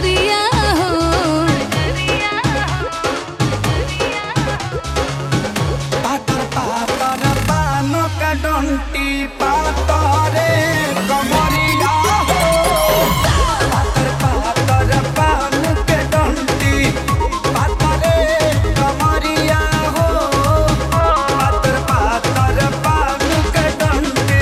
डगरिया हो। पातर पातर पानो का डंटी पातरे कमरिया हो। पातर पातर पानो के डंटी पातरे कमरिया हो। पातर पातर पानो के डंटी।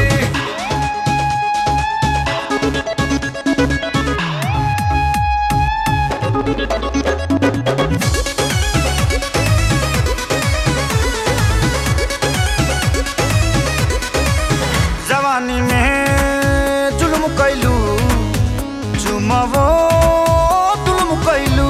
जवानी में जुल्म कैलू जुमवो जुल्म कैलू।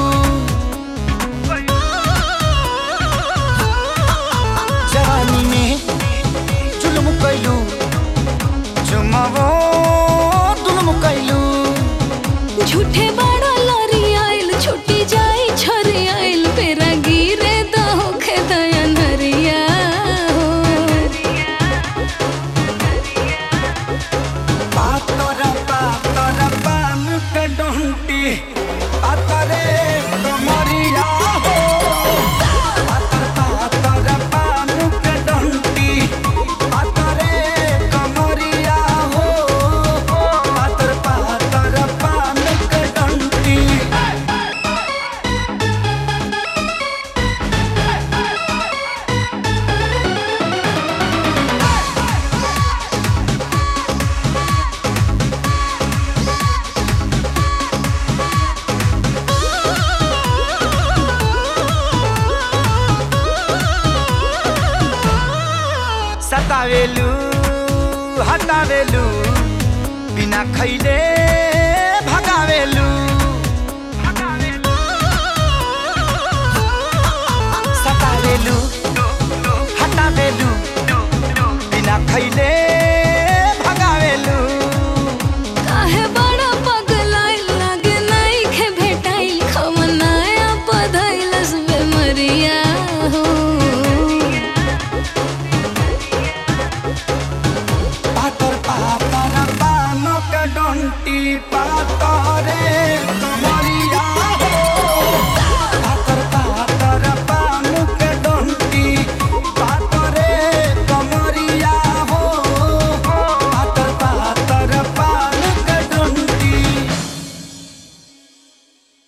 जवानी में जुल्म कैलू जुमवो जुल्म कैलू। झूठे बड़ा लरी आइल छुट्टी जाई छरी आइल पेरा गिरे दो खेदया नरिया हो। पातर पातर पान के डंटी पातरे कमरिया हो। पातर पातर पान के डंटी पातरे कमरिया हो। पातर पातर पान के डंटी। सतावेलू हटावेलू बिना खैले